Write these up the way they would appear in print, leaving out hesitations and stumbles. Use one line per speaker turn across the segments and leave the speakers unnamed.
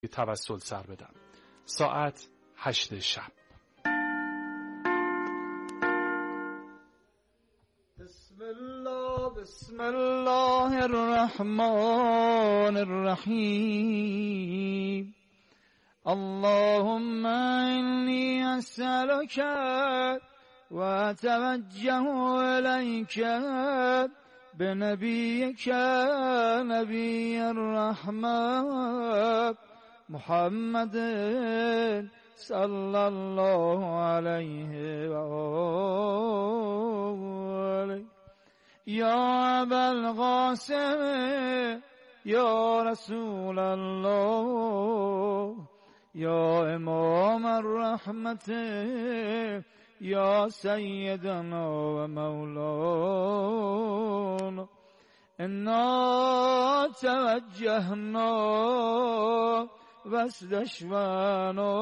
توسل سر بدم. ساعت 8 شب.
بسم الله الرحمن الرحیم. اللهم إني أسألك وأتوجه إليك بنبيك نبي الرحمة محمد صلى الله عليه وآله يا أبا القاسم يا رسول الله يا إمام الرحمة يا سيدنا ومولانا إنا توجهنا واستشفعنا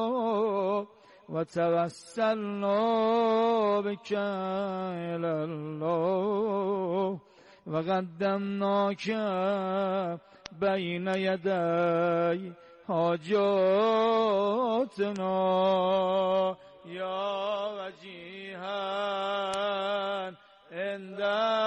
وتوسلنا بك إلى الله وقدمناك بين يدي حاجاتنا يا وجيها عند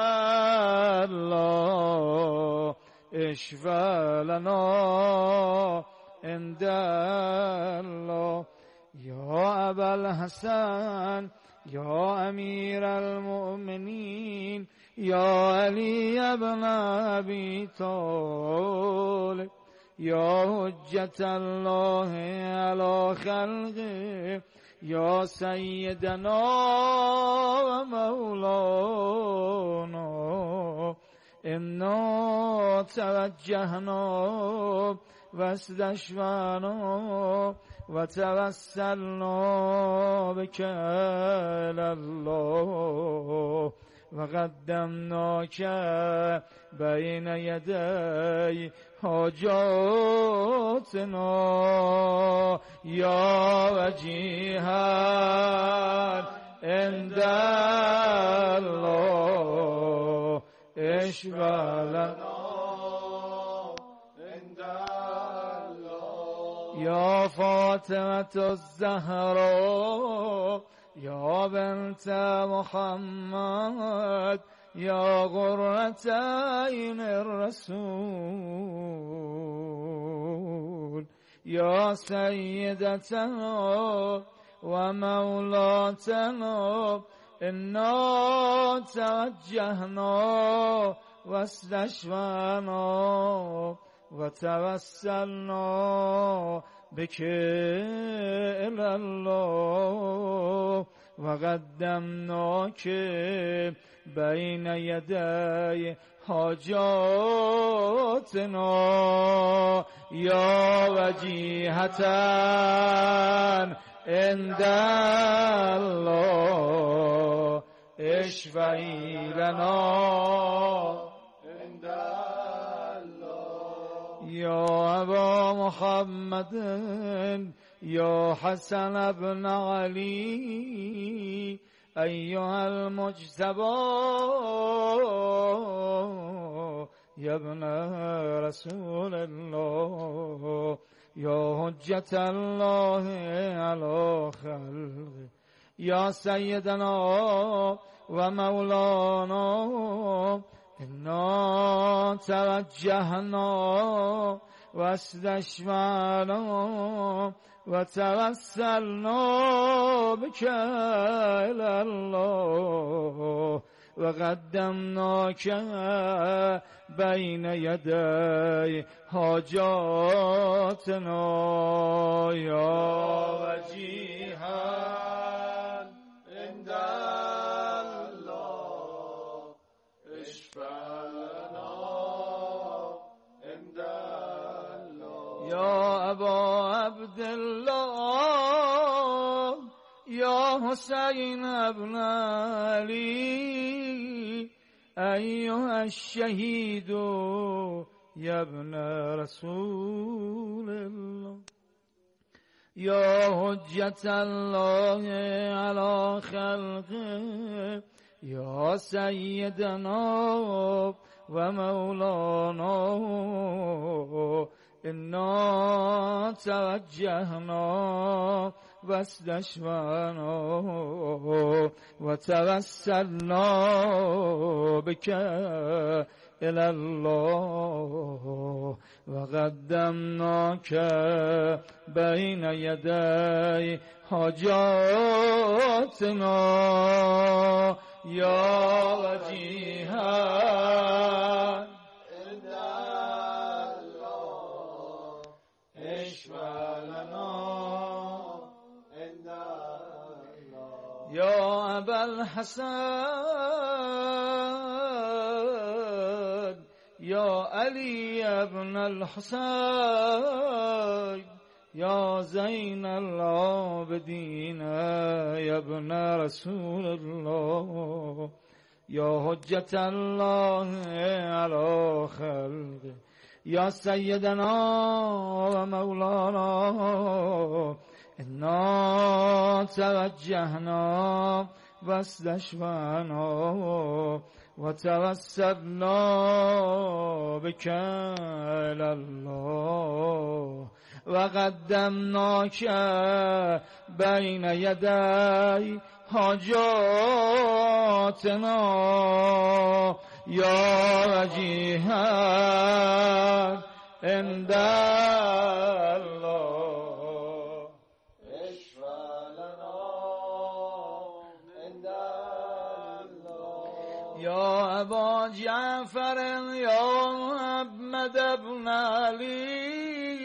الله اشفع لنا عند الله يا أبا الحسن يا أمير المؤمنين يا علي بن أبي طالب يا حجة الله على خلقه يا سيدنا ومولانا إنا توجهنا واستشفعنا وتوسلنا بك إلى الله وقدمناك بين يدي حاجاتنا يا وجيها عند الله اشفع لنا عند الله يا فاطمة الزهراء يا بنت محمد يا قرة عين الرسول يا سيدتنا ومولاتنا إنا توجهنا واستشفعنا وتوسلنا بك إلى الله وقدمناك بين يدي حاجاتنا يا وجيهة عند الله اشفعي لنا عند الله يا أبا محمد يا حسن بن علي أيها المجتبى يا ابن رسول الله يا حجة الله على خلقه يا سيدنا ومولانا إنا توجهنا واستشفعنا وتوسلنا بك إلى الله وقدمناك بين يدي حاجاتنا يا وجيها عند الله اشفع لنا عند الله يا أبا عبد الله يا حسين بن علي أيها الشهيد يا ابن رسول الله يا حجة الله على خلقه يا سيدنا ومولانا انا توجهنا واستشفعنا وتوسلنا بك إلى الله وقدمناك بين يدي حاجاتنا يا وجيها عند الله اشفع لنا عند الله يا أبا الحسن يا علي ابن الحسين يا زين العابدين يا ابن رسول الله يا حجة الله على خلقه يا سيدنا ومولانا إنا توجهنا واستشفعنا وتوسلنا بك إلى الله وقدمناك بين يدي حاجاتنا يا وجيها عند الله اشفع لنا عند الله يا أبا جعفر يا محمد بن علي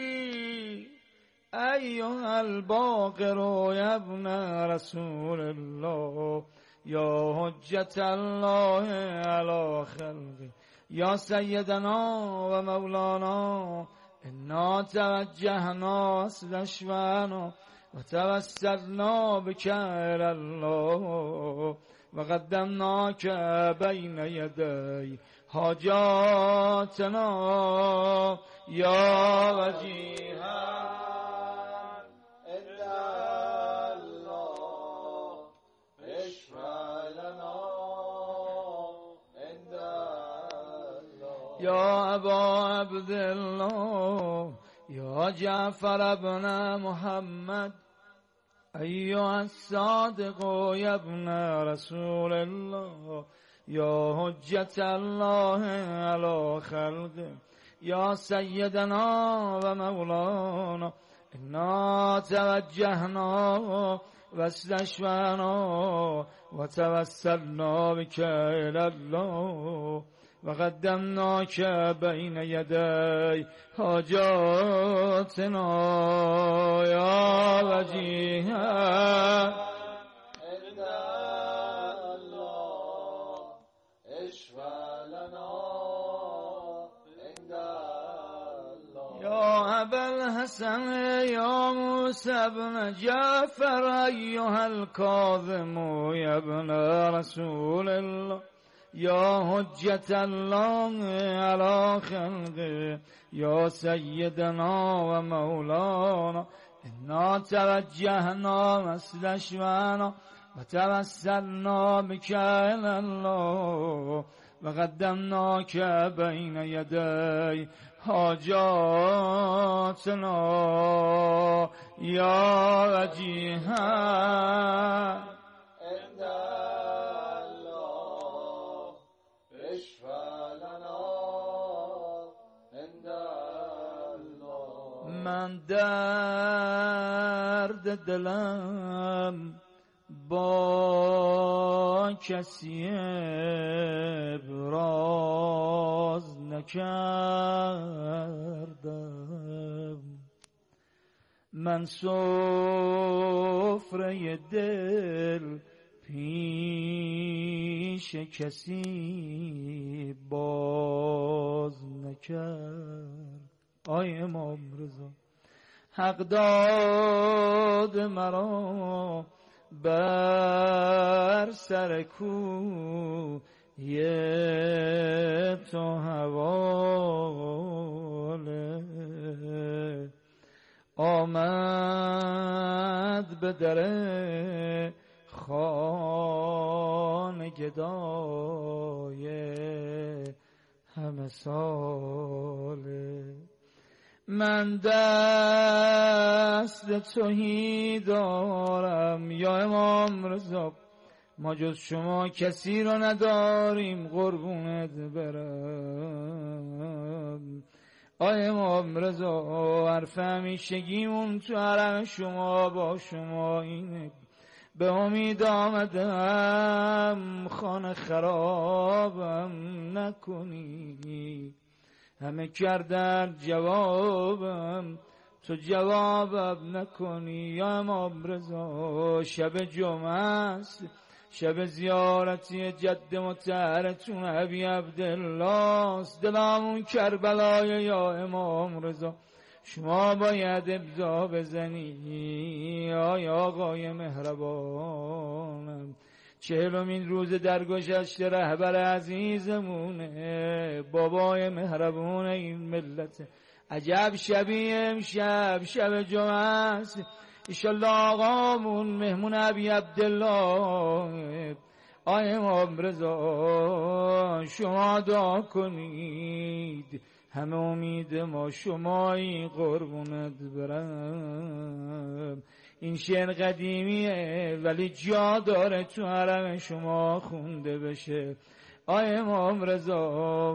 أيها الباقر يا ابن رسول الله يا حجة الله على خلقه يا سيدنا ومولانا إنا توجهنا واستشفعنا وتوسلنا بك إلى الله وقدمناك بين يدي حاجاتنا يا وجيها عند الله اشفع لنا عند الله يا أبا عبد الله يا جعفر بن محمد أيها الصادق يا ابن رسول الله يا حجة الله على خلقه يا سيدنا ومولانا إنا توجهنا واستشفعنا وتوسلنا بك إلى الله وقدمناك بين يدي حاجاتنا يا وجيها عند الله اشفع لنا عند الله يا أبا الحسن يا موسى بن جعفر أيها الكاظم يا ابن رسول الله يا حجة الله على خلقه يا سيدنا ومولانا إنا توجهنا واستشفعنا وتوسلنا بك إلى الله وقدمناك بين يدي حاجاتنا يا وجيها عند الله اشفع لنا عند الله من درد دلم با کسی ابراز نکردم من سفره دل پیش کسی باز نکرد آی امام رضا حق داد مرا بر سر کوی تو حواله آمد به در خانه گدای همه ساله من دست توهی دارم یا امام رضا، ما جز شما کسی رو نداریم قربونت برم. آی امام رضا، حرف همیشگیمون تو حرم شما با شما اینه، به امید آمدم خانه خرابم نکنی. همه کردن جوابم، تو جوابم نکنی. یا امام رضا، شب جمعه است، شب زیارتی جد مطهرتون ابی عبدالله است. دلمون کربلای یا امام رضا، شما باید ابزا بزنی. آی آقای مهربانم، 40مین روز درگذشت رهبر عزیزمونه، بابای مهربون این ملت. عجب شبی امشب، شب جمعه است. ایشالله آقامون مهمون ابی عبدالله. آی امام رضا، شما دعا کنید، همه امید ما شمایی قربونت برم. این شعر قدیمیه ولی جا داره تو حرم شما خونده بشه. آی امام رضا،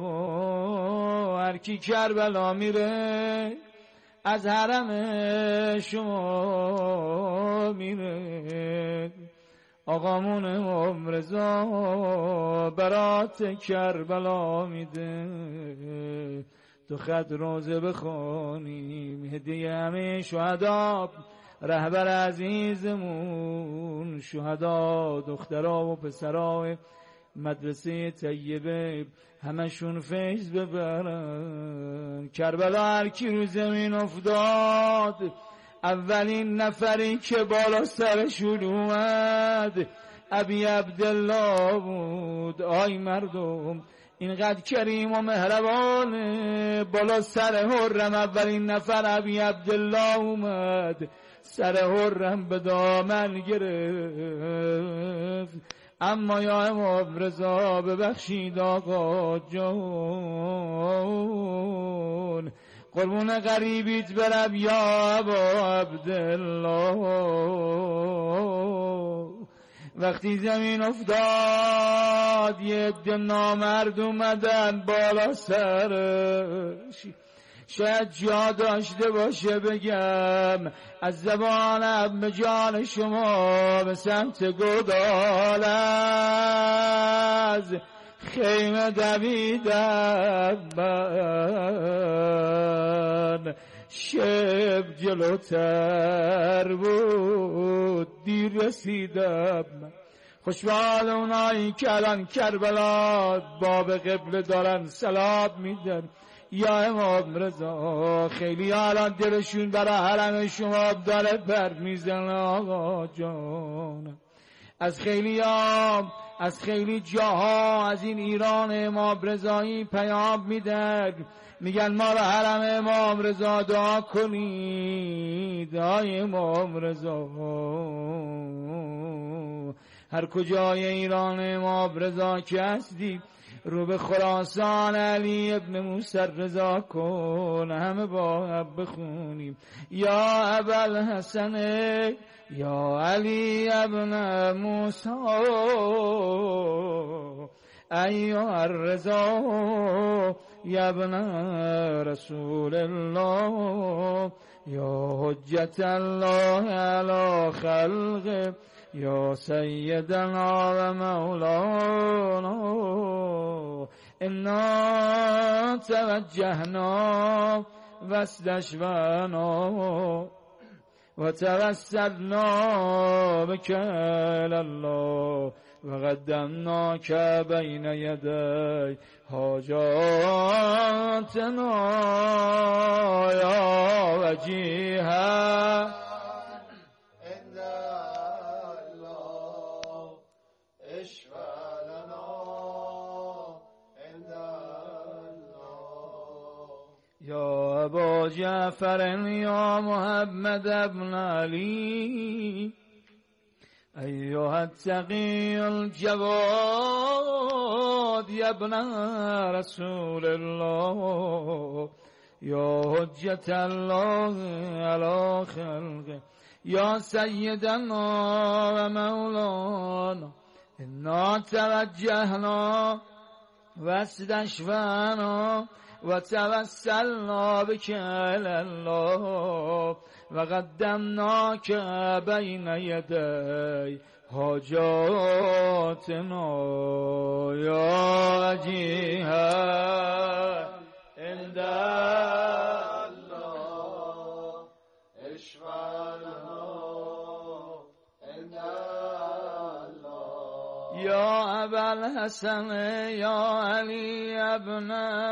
هر کی کربلا میره از حرم شما میره. آقامون امام رضا برات کربلا میده، تو خط روزه بخونیم هدیه همه شهدا، رهبر عزیزمون شهدا، دخترها و پسرها مدرسه طیبه همشون فیض ببرن. کربلا هر کی رو زمین افتاد، اولین نفری که بالا سرشون اومد ابی عبدالله بود. آی مردم، اینقدر کریم و مهربانه، بالا سر حرم اولین نفر ابی عبدالله اومد، سر حرم به دامن گرفت. اما یا امام رضا ببخشید آقا جان، قربون غریبیت برم یا ابا عبدالله. وقتی زمین افتاد یه عده نامرد اومدن بالا سرش، شاید جا داشته باشه بگم از زبانم به جان شما، به سمت گودال از خیمه دویدم من. شب جلوتر بود دیر رسیدم. خوشبال اونایی که الان کربلا باب قبله دارن سلام میدن. یا امام رضا، خیلی الان دلشون برای حرم شما داره بر میزن آقا جان. از خیلی جاها از این ایران امام رضایی پیام میدن، میگن ما را حرم امام رضا دعا کنید. آی امام رضا، هر کجای ایران امام رضا که هستی رو به خراسان علی ابن موسی رضا کن، همه با هم بخونیم یا ابوالحسن یا علی ابن موسی ایها الرضا یا ابن رسول الله یا حجت الله علی خلقه یا سیدنا و مولانا. انا توجهنا واستشفعنا و توسلنا بك الی الله و قدمناک بین یدی حاجاتنا یا وجیها. یا ابا جعفر یا محمد ابن علی ایها التقی الجواد یا ابن رسول الله یا حجت الله علی خلقه یا سیدنا و مولانا انا توجهنا و استشفعنا و توسلنا بك الی الله و قدمناک بین یدی حاجاتنا یا وجیها عند الله اشفع لنا عند الله یا ابا الحسن یا علی ابن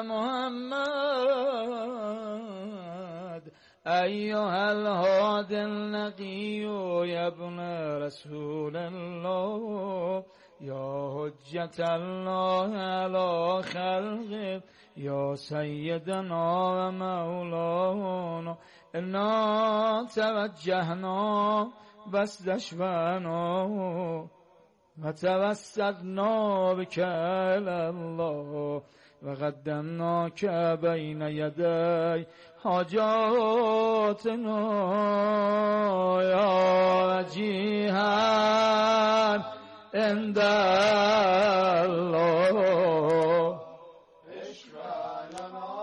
محمد ایها الهادی النقی یا ابن رسول الله یا حجت الله علی خلقه یا سیدنا و مولانا انا توجهنا و استشفعنا و توسلنا بك الی الله و قدمناک بین یدی حاجاتنا یا وجیها عند الله اشفع لنا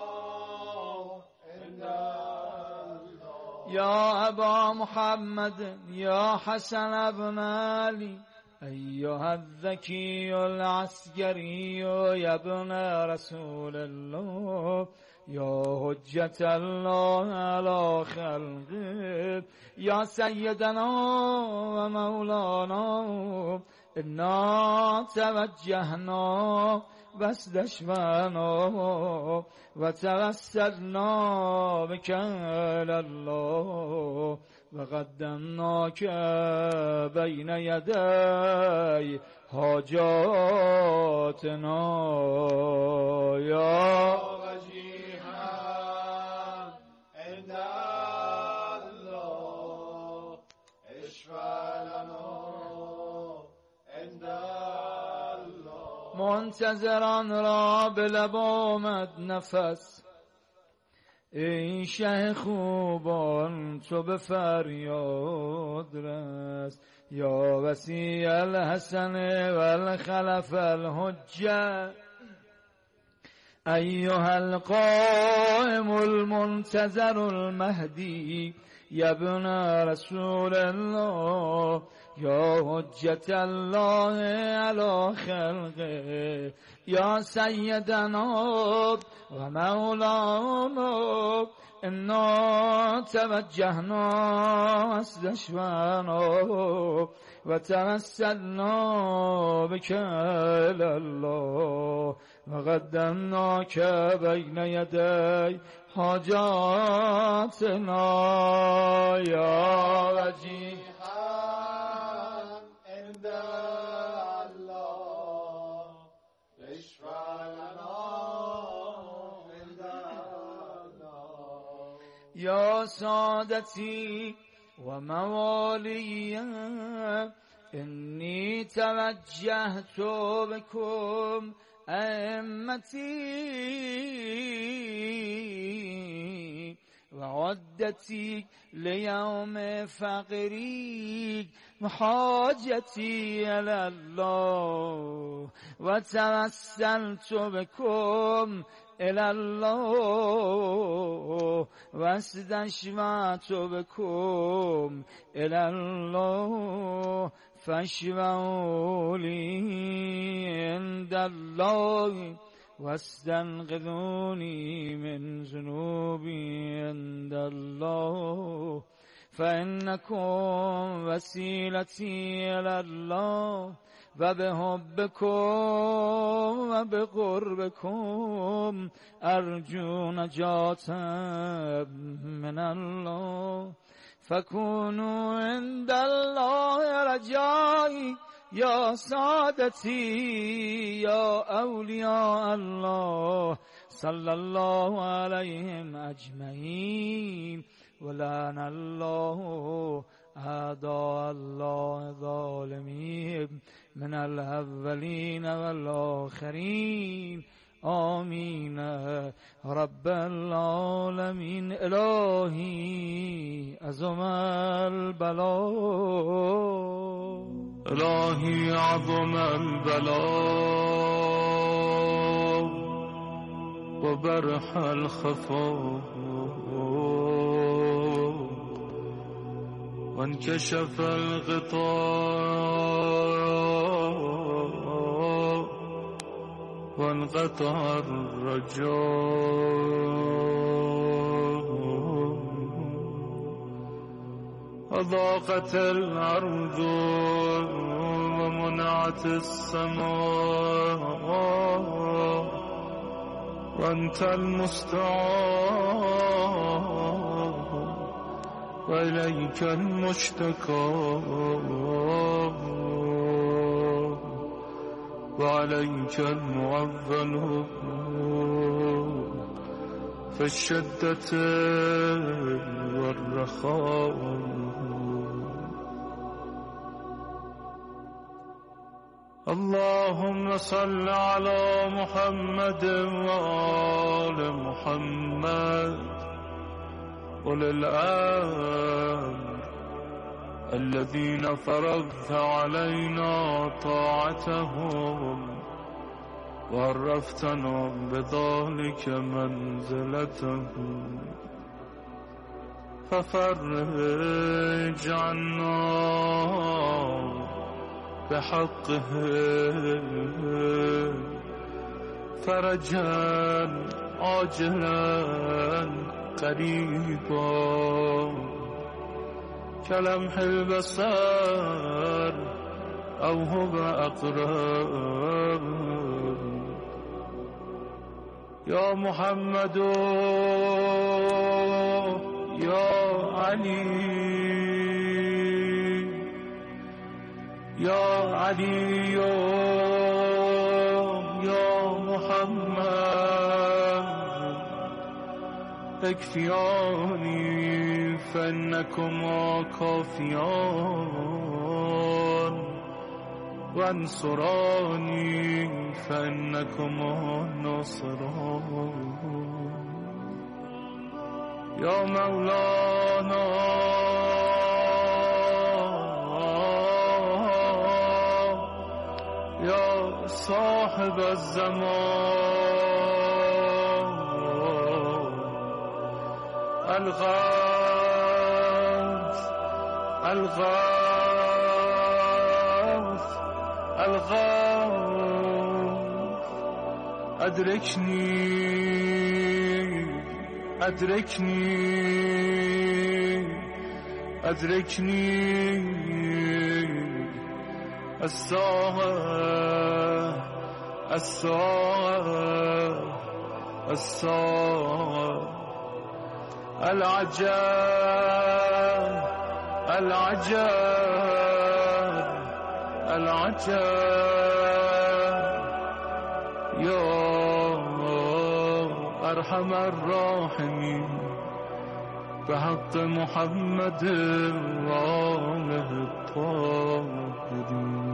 عند الله یا ابا محمد یا حسن بن علی ایها الذکی العسکری یا ابن رسول الله یا حجت الله علی خلقه یا سیدنا و مولانا انا توجهنا و استشفعنا و توسلنا بك الی الله و قدمناک بین یدی حاجاتنا یا وجیها عند الله اشفع لنا عند الله منتظران را به لب آمد نفس ای شه خوبان تو به فریاد رس یا وسیع الحسن و الخلف الحجه ایها القائم المنتظر المهدی یا ابن رسول الله یا حجت الله علی خلقه یا سیدنا و مولانا انا توجهنا استشفعنا و توسلنا بك الی الله و قدمناک بین یدی حاجاتنا یا وجیها عند الله اشفع لنا عند الله یا سادتی و موالی انی توجهت بكم ائمتی و عدتی لیوم فقری و حاجتی الی الله و توسلت بكم الی الله و استشفعت بكم الی الله فاشفعوا لی عند الله واستنقذوني من ذنوبي عند الله فإنكم وسيلتي إلى الله وبحبكم وبقربكم أرجو نجاة من الله فكونوا عند الله رجائي یا سادتی یا اولیاء الله صلی الله علیهم اجمعین ولعن الله اعداء الله ظالمین من الاولین والآخرین آمین رب العالمین. الهی عظم البلا،
الهی عظم البلا و برح الخفا و انکشف الغطاء و انقطع الرجاء وضاقت الأرض ومنعت السماء وأنت المستعان وإليك المشتكى وعليك المعول في الشدة والرخاء. اللهم صل على محمد وآل محمد أولي الأمر الذين فرضت علينا طاعتهم وعرفتنا بذلك منزلتهم ففرج عنا بحقه فرجا عاجلا قريبا كلمح البصر أو هو أقرب. يا محمد يا علي يا علي يا محمد اكفياني فإنكما كافيان وانصراني فإنكما ناصران. يا مولانا يا صاحب الزمان الغوث الغوث الغوث أدركني أدركني أدركني الساعة الساعة الساعة العجاب العجاب العجاب. يا أرحم الراحمين بحق محمد وآله الطاهرين.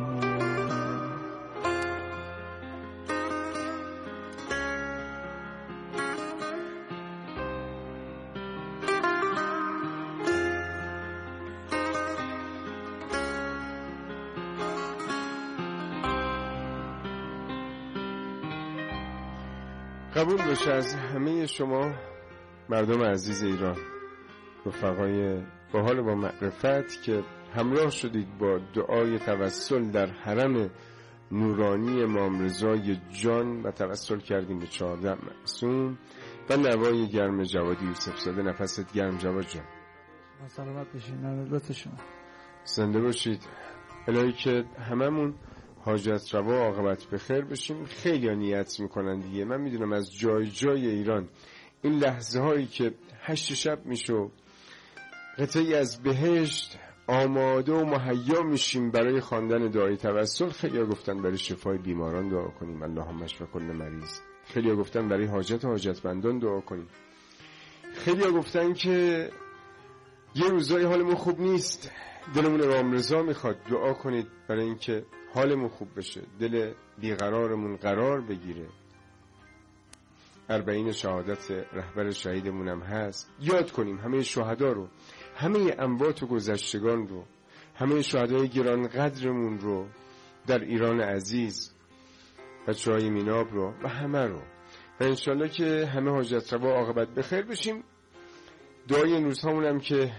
قبول باشه از همه شما مردم عزیز ایران، رفقای باحال با معرفت که همراه شدید با دعای توسل در حرم نورانی امام رضای جان و توسل کردیم به 14 معصوم و نوای گرم جوادی یوسف زاده. نفست گرم جواد جان.
سلامت باشید. لطف شما.
زنده باشید. الهی که هممون حاجت روا عاقبت بخیر بشیم. خیلی ها نیت میکنن دیگه. من میدونم از جای جای ایران این لحظه هایی که 8 شب میشه قطعی از بهشت آماده و مهیا میشیم برای خواندن دعای توسل. خیلی ها گفتن برای شفای بیماران دعا کنیم، اللهم اشف کل مریض. خیلی ها گفتن برای حاجت حاجتمندان دعا کنیم. خیلی ها گفتن که یه روزای حالمون خوب نیست، دلمون امام رضا میخواد، دعا کنید برای اینکه حالمون خوب بشه، دل بیقرارمون قرار بگیره. 40 شهادت رهبر شهیدمونم هست. یاد کنیم همه شهدا رو، همه اموات و گذشتگان رو، همه شهدای گران قدرمون رو در ایران عزیز، بچه‌های میناب رو و همه رو، و انشالله که همه حاجت روا عاقبت بخیر بشیم. دعای این روزهامون هم که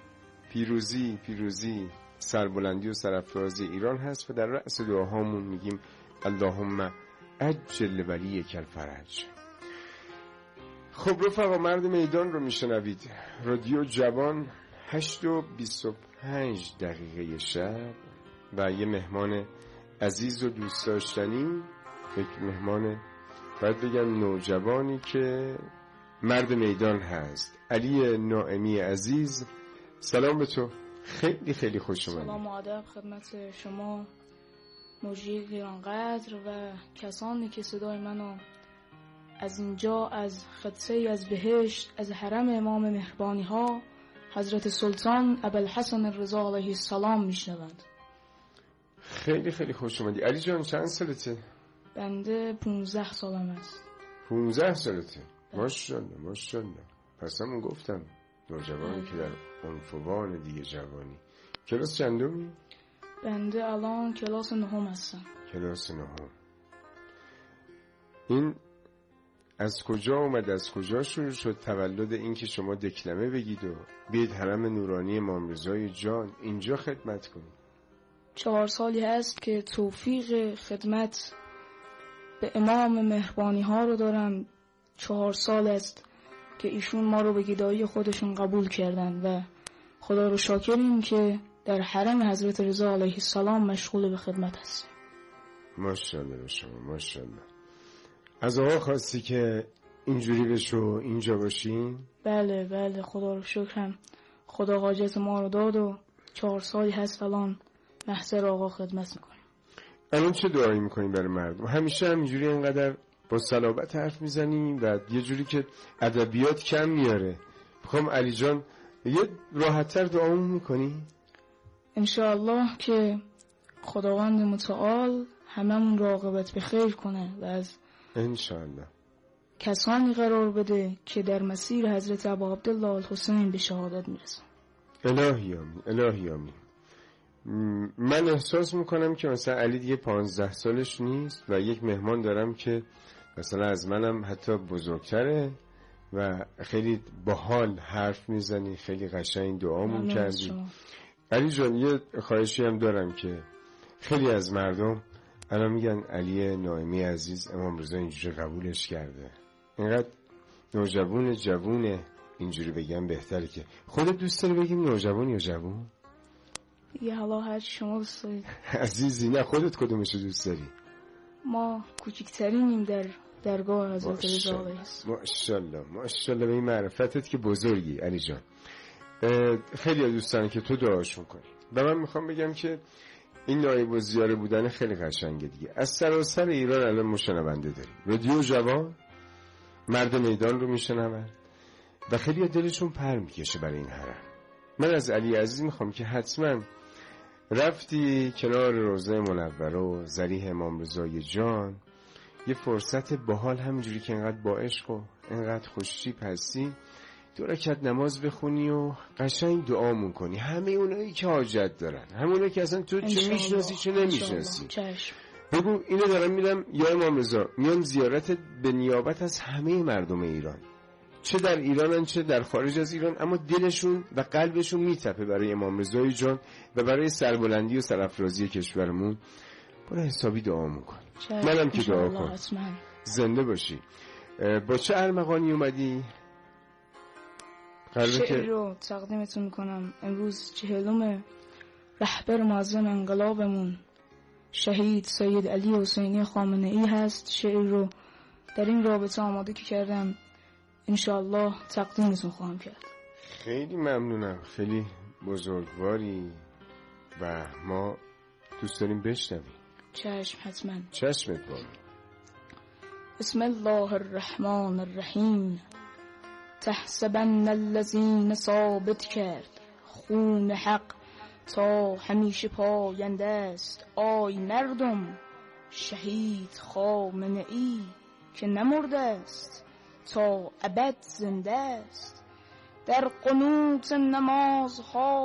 پیروزی سربلندی و سرافرازی ایران هست و در رأس دعاهامون میگیم اللهم عجل ولیک الفرج. خب رفقا، مرد میدان رو میشنوید. رادیو جوان 8:25 شب و یه مهمان عزیز و دوست داشتنی، یک مهمان باید بگم نوجوانی که مرد میدان هست، علی نائمی عزیز. سلام به تو، خیلی خیلی خوش اومدی.
سلام و ادب خدمت شما مجری گرانقدر و کسانی که صدای منو از اینجا، از خدسه از بهشت، از حرم امام مهربانی ها حضرت سلطان ابوالحسن رضا علیه السلام میشنوند.
خیلی خیلی خوش اومدی. علی جان چند سالته؟
بنده 15 سالم است.
15 سالته؟ ماشاءالله ماشاءالله. پس همون گفتم نوجوانی که در عنفوان دیگه جوانی. کلاس چندمی؟
بنده الان کلاس 9 هستم.
کلاس 9. این از کجا اومد، از کجا شروع شد تولد این که شما دکلمه بگید و بیاید حرم نورانی امام رضای جان اینجا خدمت کنید؟
4 سالی هست که توفیق خدمت به امام مهربانی ها رو دارم. 4 سال است که ایشون ما رو به گدایی خودشون قبول کردن و خدا رو شاکریم که در حرم حضرت رضا علیه السلام مشغول به خدمت هستیم.
ماشاءالله به شما، ماشاءالله. از آقا خواستی که اینجوری بشو اینجا باشین؟
بله بله، خدا رو شکرم. خدا حاجت ما رو داد و 4 سالی هست الان محضر آقا خدمت میکنیم.
الان چه دعایی میکنیم برای مردم؟ همیشه همینجوری اینقدر با صلابت حرف میزنیم و یه جوری که ادبیات کم میاره. میخوام علی جان یه راحت‌تر دعامون میکنی؟
انشاءالله که خداوند متعال هممون را عاقبت به خیر کنه و از
انشاءالله
کسانی قرار بده که در مسیر حضرت ابا عبدالله الحسین به شهادت میرسن.
الهی آمین، الهی آمین. من احساس میکنم که مثلا علی دیگه 15 سالش نیست و یک مهمان دارم که مثلا از منم حتی بزرگتره و خیلی باحال حرف میزنی، خیلی قشنگ دعامون کردی. علی جان یه خواهشی هم دارم که خیلی از مردم الان میگن علی نائمی عزیز امام رضا اینجوری قبولش کرده. اینقدر جوونه اینجوری بگم بهتره. که خودت دوست داری بگیم نوجوان یا جوون؟
یه حالا هر شما دوست دارید.
عزیزی نه خودت کدومشو دوست داری؟
ما کوچکترینیم در درگاه حضرت رضا علیه السلام.
ماشاءالله ماشاءالله به این معرفتت که بزرگی علی جان. خیلی دوستان که تو دعاشون کنی و من میخوام بگم که این نایب و زیاره بودن خیلی قشنگه دیگه. از سراسر ایران الان مشنونده داریم. رادیو جوان مرد میدان رو میشنون و خیلی دلشون پر میکشه برای این حرم. من از علی عزیز میخوام که حتما رفتی کنار روضه منوره و ضریح امام رضای جان یه فرصت باحال همینجوری که انقدر با عشق و انقدر خوشتیپ هستی 2 رکعت نماز بخونی و قشنگ دعامون کنی. همه اونایی که حاجت دارن، همونایی که اصلا تو چه میشناسی چه نمیشناسی، بگو اینو دارم میرم یا امام رضا میام زیارت به نیابت از همه مردم ایران، چه در ایرانن چه در خارج از ایران، اما دلشون و قلبشون میتپه برای امام رضای جان و برای سربلندی و سرافرازی کشورمون. برای حسابی دعامون کن. منم که دعا کن. زنده باشی. با چه ارمغانی اومدی؟
شعر رو تقدیمتون میکنم. امروز 40 رهبر معظم انقلابمون شهید سید علی حسینی خامنه ای هست. شعر رو در این رابطه آماده که کردم انشاءالله تقدیمتون خواهم کرد.
خیلی ممنونم، خیلی بزرگواری و ما دوست داریم بشنویم.
چشم حتما.
چشمت بابا.
بسم الله الرحمن الرحیم. تحسبن الذین ثابت کرد خون حق تا همیشه پاینده است. آی مردم شهید خامنه ای که نمرده است. تا ابد زنده است. در قنوت نمازها